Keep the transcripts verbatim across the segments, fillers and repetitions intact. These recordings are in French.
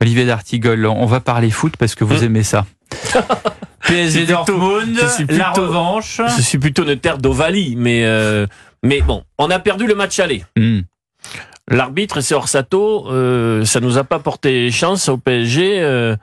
Olivier d'Artigol, on va parler foot parce que vous mmh. aimez ça. P S G Dortmund, la revanche. Je suis plutôt une terre d'Ovalie, mais, euh, mais bon, on a perdu le match aller. Mmh. L'arbitre, c'est Orsato, euh, ça nous a pas porté chance au P S G. Euh,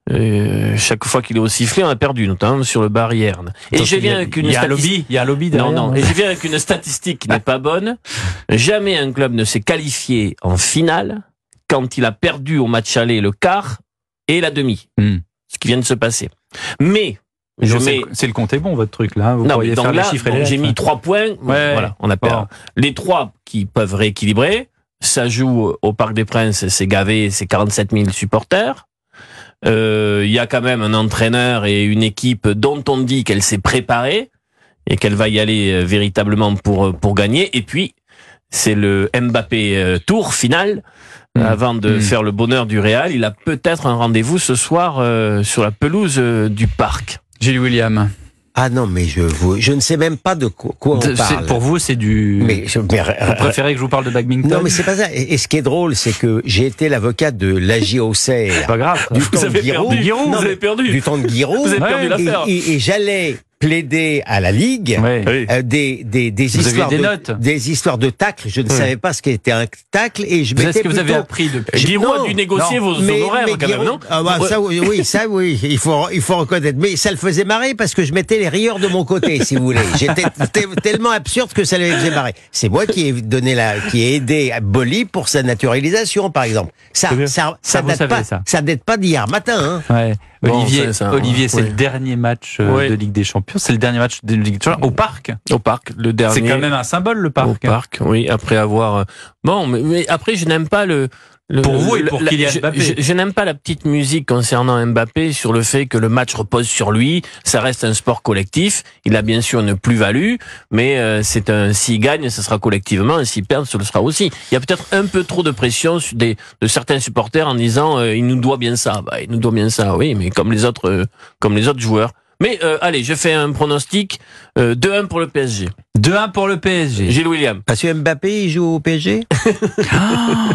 euh, chaque fois qu'il est au sifflet, on a perdu, notamment sur le barrière. Et donc, je viens avec une il y a un lobby, il y a un lobby derrière. Non, non. Et je viens avec une statistique qui n'est pas bonne. Jamais un club ne s'est qualifié en finale quand il a perdu au match aller le quart et la demi. Mmh. Ce qui vient de se passer. Mais je mets... c'est le compte est bon votre truc là. Vous non, pourriez donc faire là, les chiffres. Bon, j'ai mis trois points. Ouais, voilà, on a perdu. Oh. Les trois qui peuvent rééquilibrer. Ça joue au Parc des Princes, c'est gavé, c'est quarante-sept mille supporters. Il euh, y a quand même un entraîneur et une équipe dont on dit qu'elle s'est préparée et qu'elle va y aller euh, véritablement pour pour gagner. Et puis c'est le Mbappé euh, tour final mmh. avant de mmh. faire le bonheur du Real. Il a peut-être un rendez-vous ce soir euh, sur la pelouse euh, du Parc. Gilles William. Ah non, mais je vous, je ne sais même pas de quoi, quoi on parle. Pour vous, c'est du... Mais, je, mais vous préférez que je vous parle de badminton? Non, mais c'est pas ça. Et, et ce qui est drôle, c'est que j'ai été l'avocat de l'A J Auxerre. C'est pas grave. Du vous temps avez de Giroud. perdu. Giroud, non, vous avez perdu. Du temps de Giroud. Vous avez perdu l'affaire. Et, et, et j'allais plaider à la Ligue ouais. euh, des, des, des vous histoires des de, notes. des histoires de tacle. Je ne ouais. savais pas ce qu'était un tacle et je m'étais m'étais ce que plutôt... vous avez appris depuis. Giroud a dû négocier non. vos mais, honoraires mais quand Giroud, même, non? Ah bah, ça oui, oui, ça oui, il faut, il faut reconnaître. Mais ça le faisait marrer parce que je mettais les rieurs de mon côté, si vous voulez. J'étais tellement absurde que ça le faisait marrer. C'est moi qui ai donné la, qui ai aidé Boli pour sa naturalisation, par exemple. Ça, ça, ça, ça, date savez, pas, ça. ça date pas d'hier matin. Hein. Ouais. Bon, Olivier, ça, Olivier, c'est oui. le dernier match euh, oui. de Ligue des Champions. C'est le dernier match de Ligue des Champions au Parc. Au Parc, le dernier. C'est quand même un symbole, le Parc. Au Parc, oui. Après avoir. Bon, mais, mais après, je n'aime pas le. Le, pour vous et pour la, Kylian je, Mbappé. Je, je n'aime pas la petite musique concernant Mbappé sur le fait que le match repose sur lui. Ça reste un sport collectif. Il a bien sûr une plus-value, mais euh, c'est un s'il gagne, ce sera collectivement, et s'il perd, ce le sera aussi. Il y a peut-être un peu trop de pression sur des, de certains supporters en disant euh, il nous doit bien ça. Bah, il nous doit bien ça, oui, mais comme les autres, euh, comme les autres joueurs. Mais euh, allez, je fais un pronostic euh, deux un pour le P S G. deux un pour le P S G. Gilles William. Parce que Mbappé, il joue au P S G.